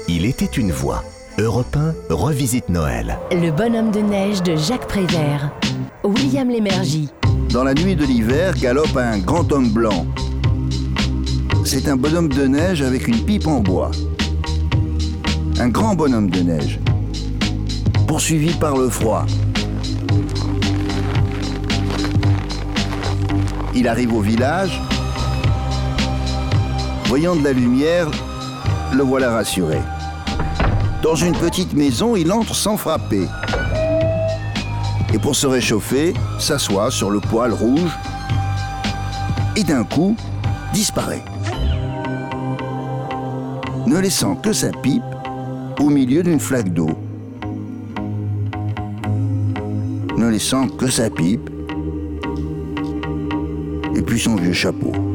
Il était une voix. Europe 1 revisite Noël. Le bonhomme de neige de Jacques Prévert. William Lémergie. Dans la nuit de l'hiver galope un grand homme blanc. C'est un bonhomme de neige avec une pipe en bois. Un grand bonhomme de neige, poursuivi par le froid. Il arrive au village. Voyant de la lumière, le voilà rassuré. Dans une petite maison, il entre sans frapper. Et pour se réchauffer, s'assoit sur le poêle rouge et d'un coup, disparaît. Ne laissant que sa pipe au milieu d'une flaque d'eau. Ne laissant que sa pipe et puis son vieux chapeau.